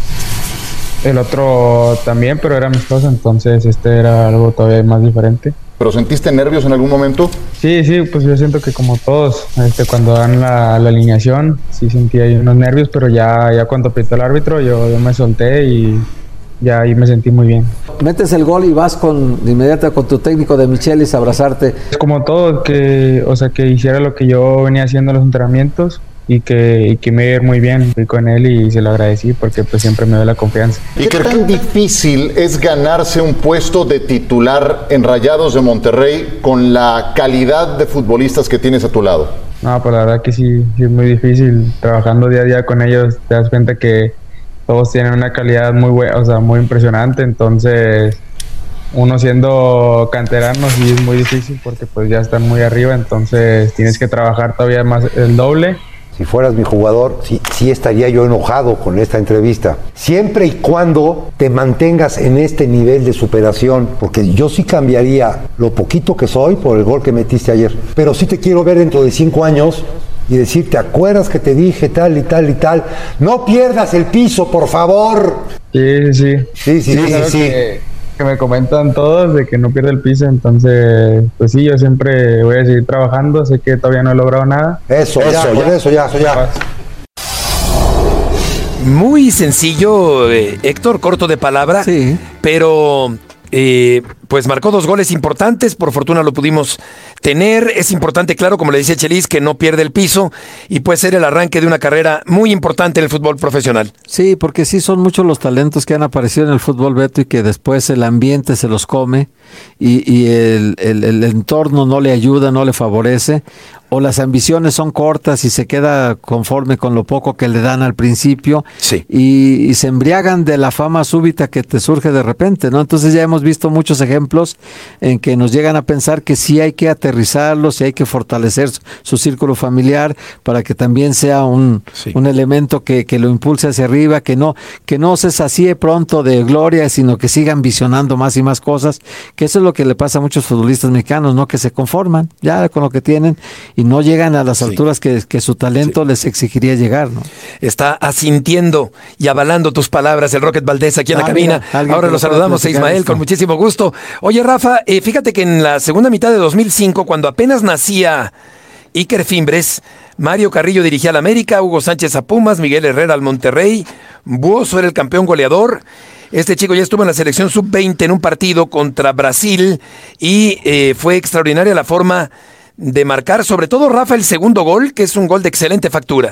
El otro también, pero era amistoso, entonces este era algo todavía más diferente. ¿Pero sentiste nervios en algún momento? Sí, sí, pues yo siento que como todos, este, cuando dan la, la alineación, sí sentí ahí unos nervios, pero ya, ya cuando pitó el árbitro, yo, yo me solté y ya ahí me sentí muy bien. Metes el gol y vas con de inmediato con tu técnico de Michelis a abrazarte. Es como todo, que, o sea, que hiciera lo que yo venía haciendo en los entrenamientos y que, y que me iba a ir muy bien. Fui con él y se lo agradecí porque pues siempre me dio la confianza. ¿Y qué tan difícil es ganarse un puesto de titular en Rayados de Monterrey con la calidad de futbolistas que tienes a tu lado? No, pues la verdad que sí, sí es muy difícil. Trabajando día a día con ellos te das cuenta que todos tienen una calidad muy buena, o sea, muy impresionante, entonces uno siendo canterano sí es muy difícil porque pues ya están muy arriba, entonces tienes que trabajar todavía más el doble. Si fueras mi jugador, sí, sí estaría yo enojado con esta entrevista. Siempre y cuando te mantengas en este nivel de superación, porque yo sí cambiaría lo poquito que soy por el gol que metiste ayer, pero sí te quiero ver dentro de cinco años y decir, ¿te acuerdas que te dije tal y tal y tal? ¡No pierdas el piso, por favor! Sí, sí. Sí, sí, sí, sí. sí. Que, que me comentan todos de que no pierda el piso, entonces, pues sí, yo siempre voy a seguir trabajando, sé que todavía no he logrado nada. Eso, eso, ya, ya, eso ya, eso ya. Muy sencillo, eh, Héctor, corto de palabra, sí. pero... Eh, pues marcó dos goles importantes, por fortuna lo pudimos tener. Es importante, claro, como le decía Chelis, que no pierde el piso y puede ser el arranque de una carrera muy importante en el fútbol profesional. Sí, porque sí son muchos los talentos que han aparecido en el fútbol, Beto, y que después el ambiente se los come y, y el, el, el entorno no le ayuda, no le favorece, o las ambiciones son cortas y se queda conforme con lo poco que le dan al principio, sí. y, y se embriagan de la fama súbita que te surge de repente, ¿no? Entonces ya hemos visto muchos ejemplos en que nos llegan a pensar que sí hay que aterrizarlos, sí hay que fortalecer su, su círculo familiar para que también sea un, sí. un elemento que, que lo impulse hacia arriba, que no, que no se sacie pronto de gloria, sino que sigan visionando más y más cosas, que eso es lo que le pasa a muchos futbolistas mexicanos, ¿no? Que se conforman ya con lo que tienen y no llegan a las sí. alturas que, que su talento sí. les exigiría llegar, ¿no? Está asintiendo y avalando tus palabras el Rocket Valdés aquí en ah, la cabina. Mira, ahora lo saludamos a Ismael esto. Con muchísimo gusto. Oye, Rafa, eh, fíjate que en la segunda mitad de dos mil cinco, cuando apenas nacía Iker Fimbres, Mario Carrillo dirigía al América, Hugo Sánchez a Pumas, Miguel Herrera al Monterrey, Buoso era el campeón goleador. Este chico ya estuvo en la selección sub veinte en un partido contra Brasil y eh, fue extraordinaria la forma de marcar, sobre todo, Rafa, el segundo gol, que es un gol de excelente factura.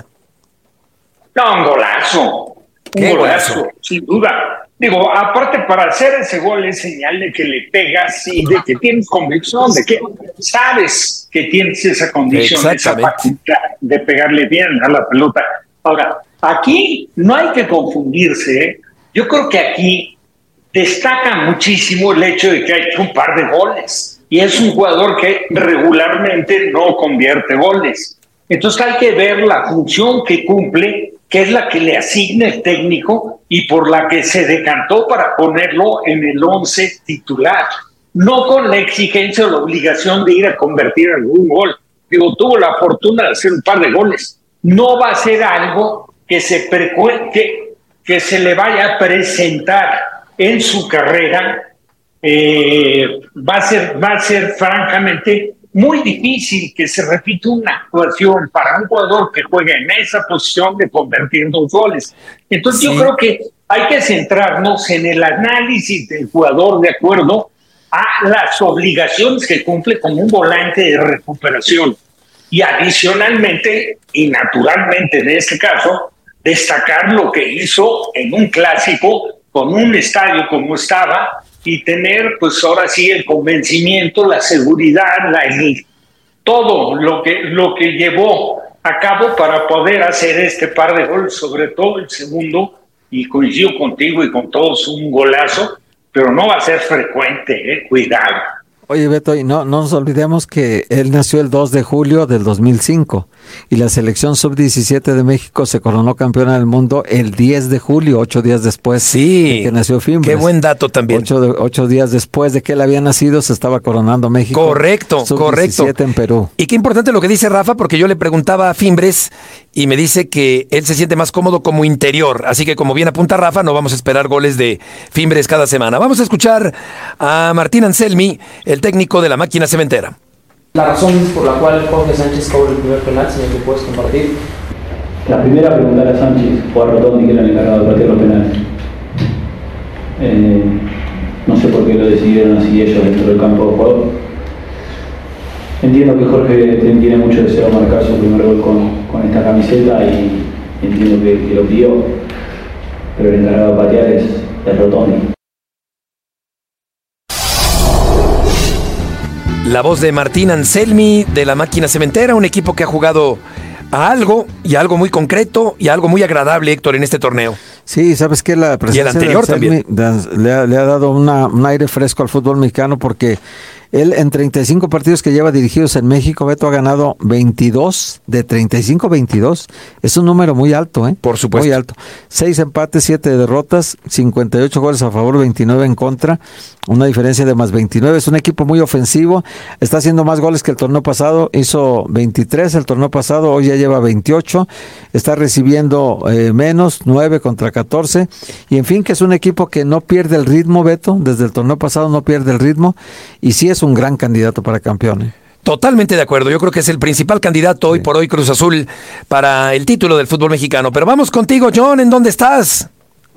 No, un golazo. Un golazo, golazo, sin duda. Digo, aparte, para hacer ese gol es señal de que le pegas y de que tienes convicción, de que sabes que tienes esa condición, esa facultad de pegarle bien a la pelota. Ahora, aquí no hay que confundirse, ¿eh? Yo creo que aquí destaca muchísimo el hecho de que ha hecho un par de goles. Y es un jugador que regularmente no convierte goles. Entonces hay que ver la función que cumple que es la que le asigna el técnico y por la que se decantó para ponerlo en el once titular, no con la exigencia o la obligación de ir a convertir algún gol. Digo, tuvo la fortuna de hacer un par de goles. No va a ser algo que se, precue- que, que se le vaya a presentar en su carrera. Eh, va a ser, va a ser francamente muy difícil que se repita una actuación para un jugador que juega en esa posición de convertir dos goles. Entonces sí. Yo creo que hay que centrarnos en el análisis del jugador de acuerdo a las obligaciones que cumple como un volante de recuperación. Y adicionalmente, y naturalmente en este caso, destacar lo que hizo en un clásico con un estadio como estaba y tener pues ahora sí el convencimiento, la seguridad, la, el, todo lo que, lo que llevó a cabo para poder hacer este par de goles, sobre todo el segundo, y coincido contigo y con todos, un golazo, pero no va a ser frecuente, eh, cuidado. Oye, Beto, y no, no nos olvidemos que él nació el dos de julio del dos mil cinco y la selección sub diecisiete de México se coronó campeona del mundo el diez de julio, ocho días después sí, de que nació Fimbres. Qué buen dato también. Ocho, de, ocho días después de que él había nacido se estaba coronando México. Correcto, sub correcto. diecisiete en Perú. Y qué importante lo que dice Rafa, porque yo le preguntaba a Fimbres y me dice que él se siente más cómodo como interior. Así que como bien apunta Rafa, no vamos a esperar goles de Fimbres cada semana. Vamos a escuchar a Martín Anselmi, el técnico de la máquina cementera. La razón por la cual Jorge Sánchez cobra el primer penal, señor, que puedes compartir. La primera, preguntar a Sánchez o a Rotondi, que era el encargado de patear los penales. Eh, no sé por qué lo decidieron así ellos dentro del campo de juego. Entiendo que Jorge tiene mucho deseo de marcar su primer gol con, con esta camiseta y entiendo que, que lo pidió, pero el encargado de patear es, es Rotondi. La voz de Martín Anselmi de la máquina cementera, un equipo que ha jugado a algo y a algo muy concreto y a algo muy agradable, Héctor, en este torneo. Sí, ¿sabes qué? La presencia y el anterior de Anselmi también. Le ha, le ha dado una, un aire fresco al fútbol mexicano porque él en treinta y cinco partidos que lleva dirigidos en México, Beto, ha ganado veintidós, de treinta y cinco, veintidós. Es un número muy alto, ¿eh? Por supuesto. Muy alto. Seis empates, siete derrotas, cincuenta y ocho goles a favor, veintinueve en contra. Una diferencia de más veintinueve. Es un equipo muy ofensivo. Está haciendo más goles que el torneo pasado. Hizo veintitrés el torneo pasado. Hoy ya lleva veintiocho. Está recibiendo eh, menos, nueve contra catorce. Y en fin, que es un equipo que no pierde el ritmo, Beto. Desde el torneo pasado no pierde el ritmo. Y sí es un gran candidato para campeón, ¿eh? Totalmente de acuerdo. Yo creo que es el principal candidato hoy por hoy Cruz Azul para el título del fútbol mexicano. Pero vamos contigo, John. ¿En dónde estás?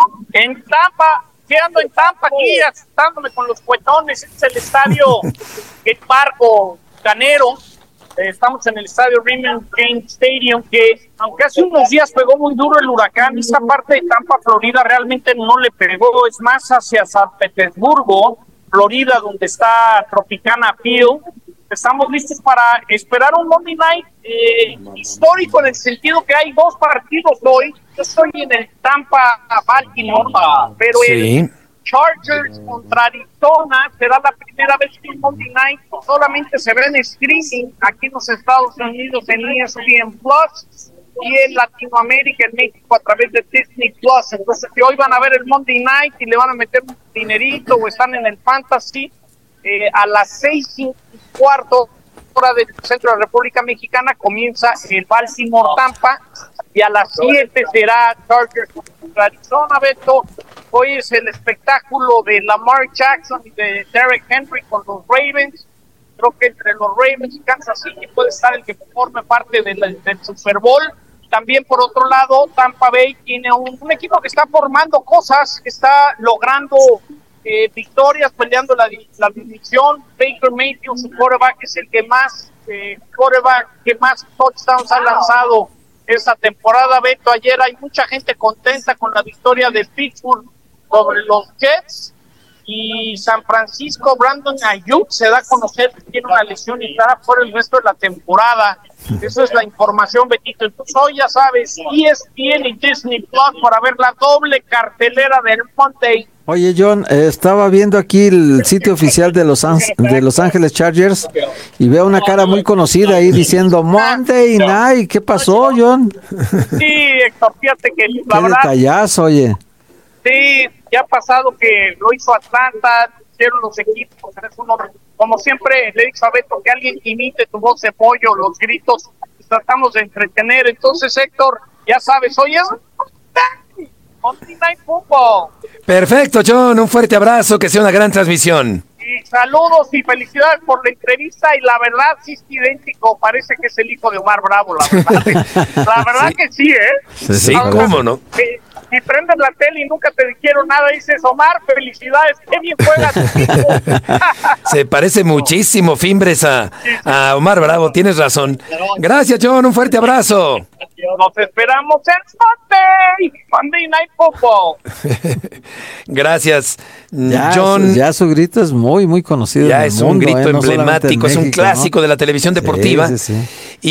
En Tampa. Quedando en Tampa aquí, asustándome con los cuetones. Este es el estadio que Parco Canero. Eh, estamos en el estadio Raymond James Stadium, que aunque hace unos días pegó muy duro el huracán, esta parte de Tampa, Florida, realmente no le pegó. Es más hacia San Petersburgo, Florida, donde está Tropicana Field. Estamos listos para esperar un Monday Night eh, histórico en el sentido que hay dos partidos hoy. Yo estoy en el Tampa Baltimore, pero sí. El Chargers contra Arizona será la primera vez que un Monday Night solamente se ve en streaming aquí en los Estados Unidos en E S P N Plus y en Latinoamérica, en México, a través de Disney Plus. Entonces, que hoy van a ver el Monday Night y le van a meter un dinerito o están en el Fantasy, eh, a las seis y cuarto hora del centro de la República Mexicana comienza el Baltimore Tampa y a las siete será Chargers contra Arizona. Beto, hoy es el espectáculo de Lamar Jackson y de Derrick Henry con los Ravens. Creo que entre los Ravens y Kansas City puede estar el que forme parte del, del Super Bowl. También, por otro lado, Tampa Bay tiene un, un equipo que está formando cosas, que está logrando eh, victorias, peleando la, la división. Baker Mayfield, su quarterback, es el que más eh, quarterback, que más touchdowns ha lanzado esta temporada. Beto, ayer hay mucha gente contenta con la victoria de Pittsburgh sobre los Jets. Y San Francisco, Brandon Ayuk se da a conocer que tiene una lesión y estará por el resto de la temporada. Esa es la información, Betito. Entonces hoy ya sabes, E S P N y Disney Plus para ver la doble cartelera del Monday. Oye, John, eh, estaba viendo aquí el sitio oficial de los, de Los Ángeles Chargers Y veo una cara muy conocida ahí diciendo Monday Night. ¿Qué pasó, John? Sí, Héctor, fíjate que la Qué verdad... detallazo, oye. Sí, ya ha pasado que lo hizo Atlanta, hicieron los equipos, eres uno, como siempre le he dicho a Beto, que alguien imite tu voz de pollo, los gritos, tratamos de entretener. Entonces, Héctor, ya sabes, hoy es Monday Night Football. Perfecto, John, un fuerte abrazo, que sea una gran transmisión. Y saludos y felicidades por la entrevista, y la verdad sí es idéntico, parece que es el hijo de Omar Bravo, la verdad. La verdad sí. que sí, ¿eh? Sí, sí, ¿cómo no? Si, si prendes la tele y nunca te dijeron nada, dices, Omar, felicidades, qué bien juega tu equipo. Se parece muchísimo, Fimbres, a, a Omar Bravo, tienes razón. Gracias, John, un fuerte abrazo. Nos esperamos en Monday, Monday Night Football. Gracias, ya, John. Ya su grito es muy, muy conocido. Ya en el es mundo, un grito eh, no emblemático, es México, un clásico, ¿no?, de la televisión deportiva. Sí, sí, sí.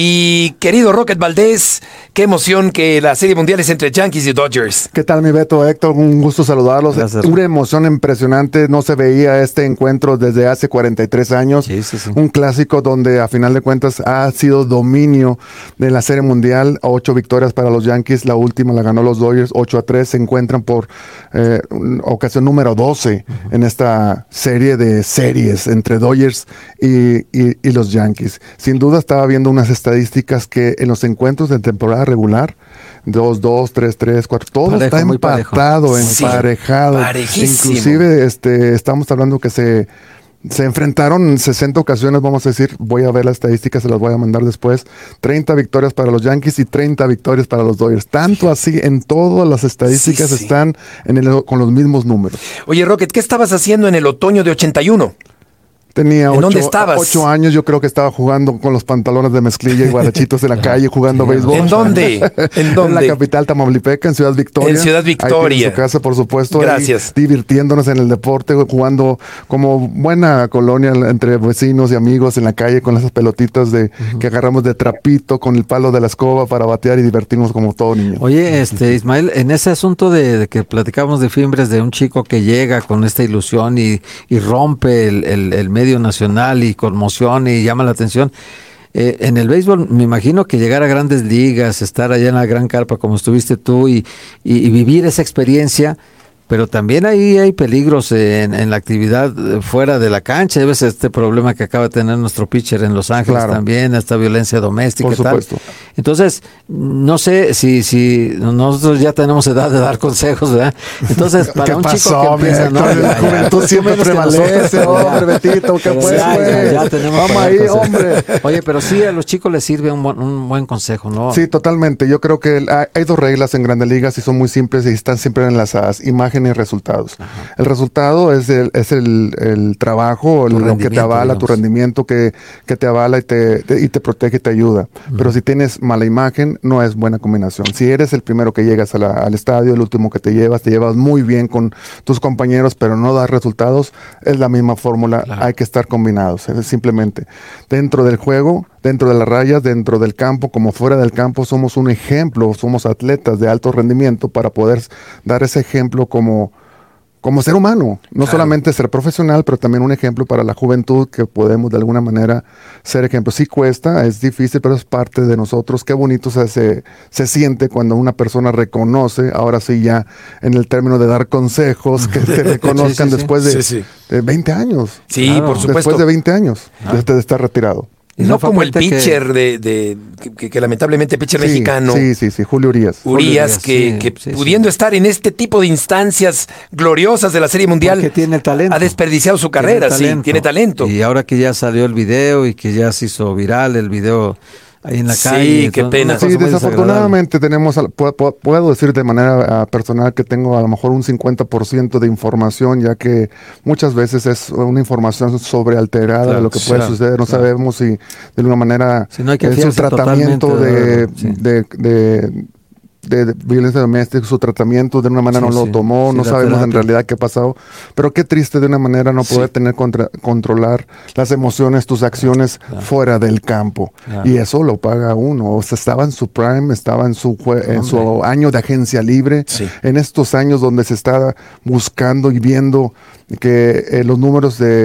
Y querido Rocket Valdés, qué emoción que la Serie Mundial es entre Yankees y Dodgers. ¿Qué tal, mi Beto? Héctor, un gusto saludarlos. Gracias. Una emoción impresionante, no se veía este encuentro desde hace cuarenta y tres años. Sí, sí, sí. Un clásico donde a final de cuentas ha sido dominio de la Serie Mundial. Ocho victorias para los Yankees, la última la ganó los Dodgers, ocho a tres. Se encuentran por eh, ocasión número doce uh-huh. en esta serie de series entre Dodgers y, y, y los Yankees. Sin duda estaba viendo unas estadísticas que en los encuentros de temporada regular, dos dos, tres tres, cuatro, todo parejo, está empatado, emparejado. Sí, inclusive este, estamos hablando que se, se enfrentaron en sesenta ocasiones, vamos a decir, voy a ver las estadísticas, se las voy a mandar después, treinta victorias para los Yankees y treinta victorias para los Dodgers. Tanto así, en todas las estadísticas sí, sí. están en el, con los mismos números. Oye, Rocket, ¿qué estabas haciendo en el otoño de ochenta y uno? Tenía ocho, dónde estabas? ocho años, yo creo que estaba jugando con los pantalones de mezclilla y guarachitos en la calle jugando sí, béisbol. ¿En dónde? ¿En dónde? En la capital Tamaulipeca, en Ciudad Victoria. En Ciudad Victoria. En su casa, por supuesto. Gracias. Divirtiéndonos en el deporte, jugando como buena colonia entre vecinos y amigos en la calle con esas pelotitas de uh-huh. que agarramos de trapito con el palo de la escoba para batear y divertirnos como todo niño. Oye, este Ismael, en ese asunto de, de que platicamos de Fimbres, de un chico que llega con esta ilusión y, y rompe el, el, el medio nacional y conmociona y llama la atención. Eh, en el béisbol, me imagino que llegar a grandes ligas, estar allá en la gran carpa como estuviste tú y, y, y vivir esa experiencia, pero también ahí hay peligros en, en la actividad fuera de la cancha. Debe ser este problema que acaba de tener nuestro pitcher en Los Ángeles claro. también, esta violencia doméstica. Por y tal. supuesto. Entonces, no sé si, si nosotros ya tenemos edad de dar consejos, ¿verdad? Entonces, para un pasó, chico que empieza, ¿no? La juventud siempre prevalece, hombre, Betito, ¿qué pues, ya, ya, ya tenemos vamos ahí, hombre. Oye, pero sí, a los chicos les sirve un buen, un buen consejo, ¿no? Sí, totalmente. Yo creo que hay, hay dos reglas en Grandes Ligas y son muy simples y están siempre enlazadas, imagen y resultados. Ajá. El resultado es el, es el, el trabajo, el, lo que te avala, digamos. Tu rendimiento que, que te avala y te, te, y te protege y te ayuda. Uh-huh. Pero si tienes mala imagen, no es buena combinación. Si eres el primero que llegas a la, al estadio, el último que te llevas, te llevas muy bien con tus compañeros, pero no das resultados, es la misma fórmula, claro. Hay que estar combinados. Es simplemente dentro del juego, dentro de las rayas, dentro del campo, como fuera del campo, somos un ejemplo, somos atletas de alto rendimiento para poder dar ese ejemplo como como ser humano, no claro. solamente ser profesional, pero también un ejemplo para la juventud que podemos de alguna manera ser ejemplo. Sí cuesta, es difícil, pero es parte de nosotros. Qué bonito se, se, se siente cuando una persona reconoce, ahora sí ya en el término de dar consejos, que te reconozcan sí, sí, después sí. De, sí, sí. de veinte años. Sí, claro. Por supuesto. Después de veinte años, ah. desde de estar retirado. No, no como el pitcher que... de, de que, que lamentablemente pitcher sí, mexicano. Sí, sí, sí, Julio Urias. Urias, que, sí, que sí, pudiendo sí. estar en este tipo de instancias gloriosas de la Serie Mundial, porque tiene talento. Ha desperdiciado su carrera, tiene sí, tiene talento. Y ahora que ya salió el video y que ya se hizo viral el video ahí en la calle. Sí, qué pena. Sí, desafortunadamente tenemos, puedo, puedo decir de manera uh, personal que tengo a lo mejor un cincuenta por ciento de información, ya que muchas veces es una información sobrealterada claro, de lo que puede claro, suceder. No claro. sabemos si de alguna manera si no hay que es un tratamiento de, de, sí. de, de De, de violencia doméstica, su tratamiento de una manera sí, no lo sí, tomó, sí, no sabemos terapia. En realidad qué ha pasado, pero qué triste de una manera no poder sí. tener contra, controlar las emociones, tus acciones claro. fuera del campo, claro. y eso lo paga uno. O sea, estaba en su prime, estaba en su en su año de agencia libre, sí. en estos años donde se está buscando y viendo que eh, los números de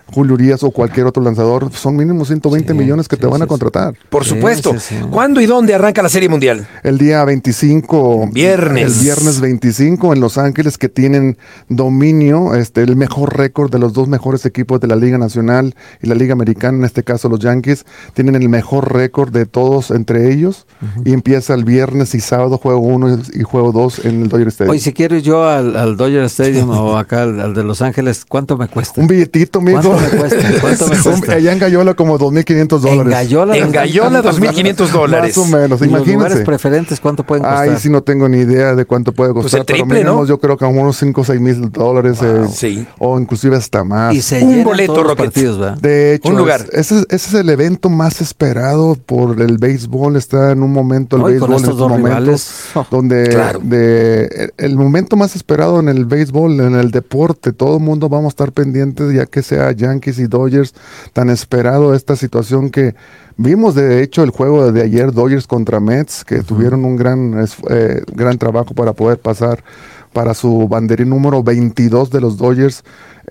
Julio Urias o cualquier otro lanzador, son mínimo ciento veinte sí, millones que sí, te van sí, a contratar. Por supuesto. Sí, sí, sí. ¿Cuándo y dónde arranca la Serie Mundial? El día veinticinco. Viernes. El viernes veinticinco en Los Ángeles, que tienen dominio, este, el mejor récord de los dos mejores equipos de la Liga Nacional y la Liga Americana, en este caso los Yankees, tienen el mejor récord de todos entre ellos, uh-huh. y empieza el viernes y sábado, juego uno y juego dos en el Dodger Stadium. Oye, si quiero yo al, al Dodger Stadium o acá al, al de Los Ángeles, ¿cuánto me cuesta? Un billetito, mijo. ¿Cuánto me cuesta? ¿Cuánto me cuesta? Allá en Gallola como dos mil quinientos dólares. En Gallola, en Gallola dos mil quinientos dólares. Más o menos, imagínense. Los lugares preferentes, ¿cuánto pueden costar? Ahí sí no tengo ni idea de cuánto puede costar. Pues el triple, pero mínimo, ¿no? Yo creo que a unos cinco o seis mil dólares, wow. eh, sí. o inclusive hasta más. Y se un boleto, Rocket. Partidos, ¿verdad? De hecho, un lugar. Es, ese, ese es el evento más esperado por el béisbol. Está en un momento el no, béisbol en estos momentos rivales. Oh, donde claro. de, el momento más esperado en el béisbol, en el deporte. Todo el mundo vamos a estar pendientes, ya que sea Yankees y Dodgers, tan esperado esta situación que vimos. De hecho el juego de ayer, Dodgers contra Mets, que uh-huh. tuvieron un gran, eh, gran trabajo para poder pasar para su banderín número veintidós de los Dodgers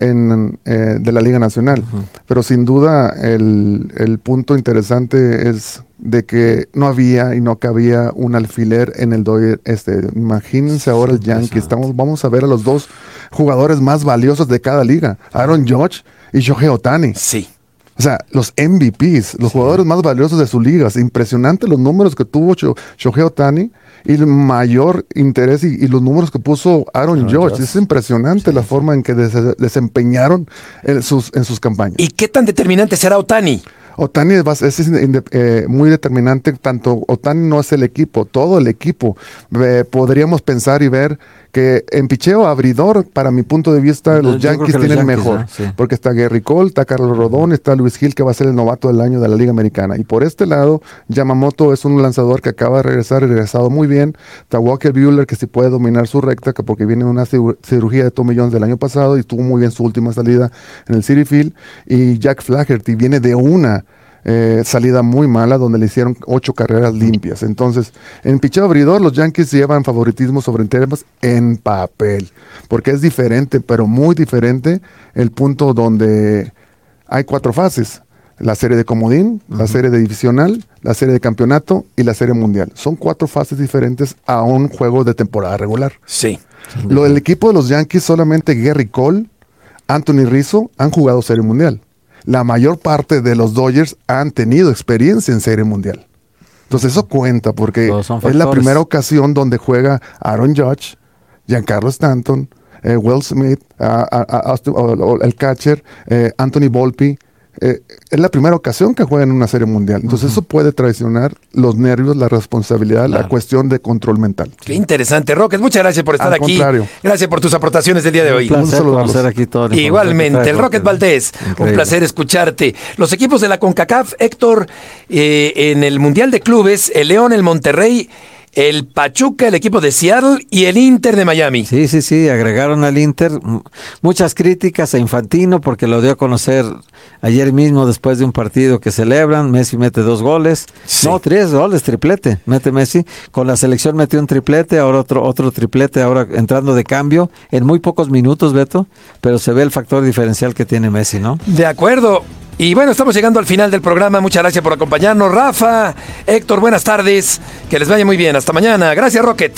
en, eh, de la Liga Nacional. Uh-huh. Pero sin duda el, el punto interesante es de que no había y no cabía un alfiler en el Dodger este. Imagínense ahora el Yankee. Estamos, vamos a ver a los dos jugadores más valiosos de cada liga, Aaron Judge y Shohei Ohtani. Sí. O sea, los M V Ps, los sí. jugadores más valiosos de su liga. Es impresionante los números que tuvo Shohei Ohtani y el mayor interés y, y los números que puso Aaron no, Judge. Es impresionante sí. la forma en que des- desempeñaron en sus, en sus campañas. ¿Y qué tan determinante será Ohtani? Ohtani es, es, es eh, muy determinante. Tanto Ohtani no es el equipo, todo el equipo. Eh, podríamos pensar y ver que en picheo abridor, para mi punto de vista, yo, los yo Yankees tienen los Yankees, mejor. ¿no? Sí. Porque está Gary Cole, está Carlos Rodón, está Luis Gil, que va a ser el novato del año de la Liga Americana. Y por este lado, Yamamoto es un lanzador que acaba de regresar, regresado muy bien. Está Walker Buehler, que sí puede dominar su recta, que porque viene de una cirugía de tomillón del año pasado y estuvo muy bien su última salida en el Citi Field. Y Jack Flaherty viene de una Eh, salida muy mala donde le hicieron ocho carreras limpias. Entonces, en picheo abridor los Yankees llevan favoritismo sobre temas en papel, porque es diferente, pero muy diferente el punto donde hay cuatro fases: la serie de comodín, uh-huh. la serie de divisional, la serie de campeonato y la serie mundial. Son cuatro fases diferentes a un juego de temporada regular. Sí. Lo del equipo de los Yankees, solamente Gary Cole, Anthony Rizzo han jugado serie mundial. La mayor parte de los Dodgers han tenido experiencia en Serie Mundial. Entonces eso cuenta, porque es la primera ocasión donde juega Aaron Judge, Giancarlo Stanton, eh, Will Smith, uh, uh, uh, uh, uh, el catcher, eh, Anthony Volpe. Eh, es la primera ocasión que juegan en una Serie Mundial. Entonces uh-huh. eso puede traicionar los nervios, la responsabilidad, claro. la cuestión de control mental. Qué interesante, Rocket. Muchas gracias por estar Al aquí. Contrario. Gracias por tus aportaciones del día de hoy. Un placer conocer aquí todo. Igualmente, el Rocket Valdés. Increíble. Un placer escucharte. Los equipos de la CONCACAF, Héctor, eh, en el Mundial de Clubes, el León, el Monterrey, el Pachuca, el equipo de Seattle y el Inter de Miami. Sí, sí, sí, agregaron al Inter muchas críticas a Infantino porque lo dio a conocer ayer mismo después de un partido que celebran. Messi mete dos goles, sí. no, tres goles, triplete, mete Messi. Con la selección metió un triplete, ahora otro, otro triplete, ahora entrando de cambio en muy pocos minutos, Beto, pero se ve el factor diferencial que tiene Messi, ¿no? De acuerdo. Y bueno, estamos llegando al final del programa. Muchas gracias por acompañarnos. Rafa, Héctor, buenas tardes. Que les vaya muy bien. Hasta mañana. Gracias, Rocket.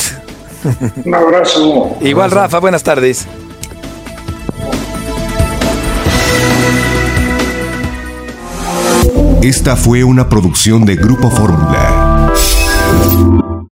Un abrazo. Igual, Rafa, buenas tardes. Esta fue una producción de Grupo Fórmula.